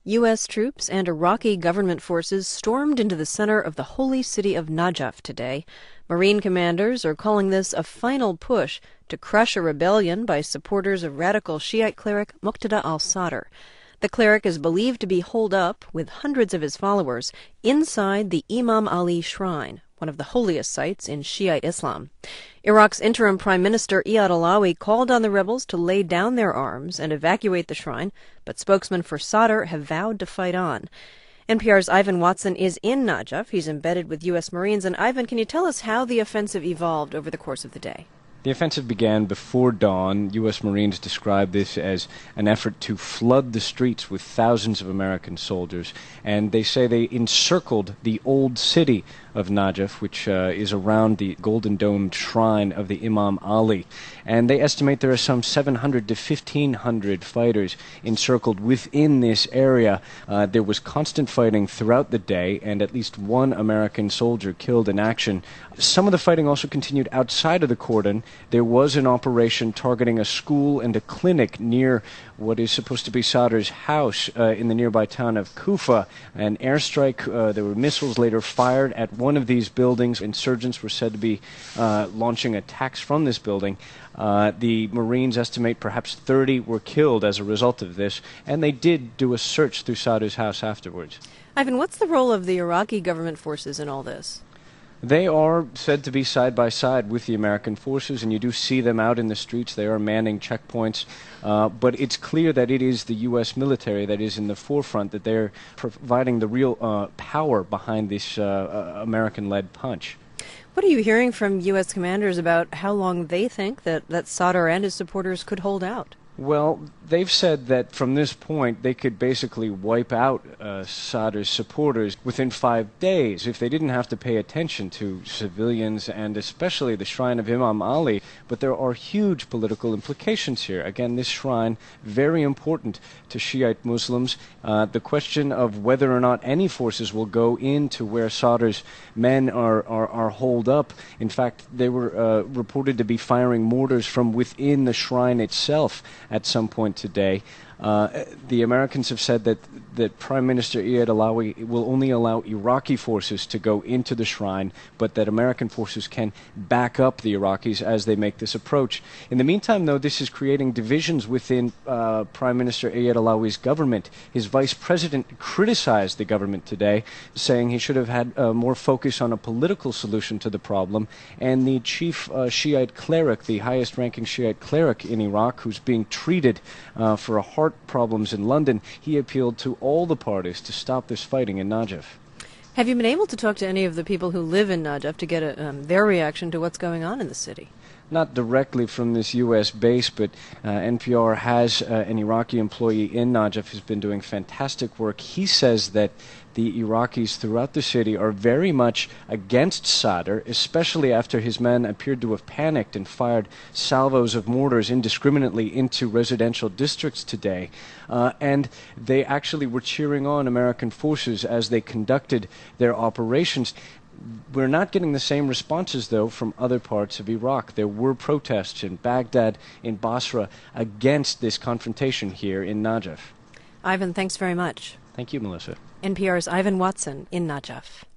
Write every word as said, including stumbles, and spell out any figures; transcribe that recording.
U S troops and Iraqi government forces stormed into the center of the holy city of Najaf today. Marine commanders are calling this a final push to crush a rebellion by supporters of radical Shiite cleric Muqtada al-Sadr. The cleric is believed to be holed up with hundreds of his followers inside the Imam Ali Shrine, one of the holiest sites in Shiite Islam. Iraq's interim Prime Minister Iyad Allawi called on the rebels to lay down their arms and evacuate the shrine, but spokesmen for Sadr have vowed to fight on. N P R's Ivan Watson is in Najaf. He's embedded with U S Marines. And Ivan, can you tell us how the offensive evolved over the course of the day? The offensive began before dawn. U S Marines described this as an effort to flood the streets with thousands of American soldiers, and they say they encircled the old city of Najaf, which uh, is around the golden domed shrine of the Imam Ali. And they estimate there are some seven hundred to fifteen hundred fighters encircled within this area. Uh, there was constant fighting throughout the day, and at least one American soldier killed in action. Some of the fighting also continued outside of the cordon. There was an operation targeting a school and a clinic near what is supposed to be Sadr's house uh, in the nearby town of Kufa. An airstrike, uh, there were missiles later fired at one of these buildings. Insurgents were said to be uh, launching attacks from this building. Uh, the Marines estimate perhaps thirty were killed as a result of this, and they did do a search through Sadr's house afterwards. Ivan, what's the role of the Iraqi government forces in all this? They are said to be side by side with the American forces, and you do see them out in the streets. They are manning checkpoints. Uh, but it's clear that it is the U S military that is in the forefront, that they're providing the real uh, power behind this uh, uh, American-led punch. What are you hearing from U S commanders about how long they think that, that Sadr and his supporters could hold out? Well, they've said that from this point they could basically wipe out uh, Sadr's supporters within five days if they didn't have to pay attention to civilians and especially the shrine of Imam Ali. But there are huge political implications here. Again, this shrine, very important to Shiite Muslims. Uh, the question of whether or not any forces will go into where Sadr's men are, are, are holed up. In fact, they were uh, reported to be firing mortars from within the shrine itself at some point today. Uh, the Americans have said that, that Prime Minister Iyad Allawi will only allow Iraqi forces to go into the shrine, but that American forces can back up the Iraqis as they make this approach. In the meantime, though, this is creating divisions within uh, Prime Minister Iyad Allawi's government. His vice president criticized the government today, saying he should have had uh, more focus on a political solution to the problem. And the chief uh, Shiite cleric, the highest-ranking Shiite cleric in Iraq, who's being treated uh, for a heart problems in London, he appealed to all the parties to stop this fighting in Najaf. Have you been able to talk to any of the people who live in Najaf to get a, um, their reaction to what's going on in the city? Not directly from this U S base, but uh, N P R has uh, an Iraqi employee in Najaf who's been doing fantastic work. He says that the Iraqis throughout the city are very much against Sadr, especially after his men appeared to have panicked and fired salvos of mortars indiscriminately into residential districts today. Uh, and they actually were cheering on American forces as they conducted their operations. We're not getting the same responses, though, from other parts of Iraq. There were protests in Baghdad, in Basra, against this confrontation here in Najaf. Ivan, thanks very much. Thank you, Melissa. N P R's Ivan Watson in Najaf.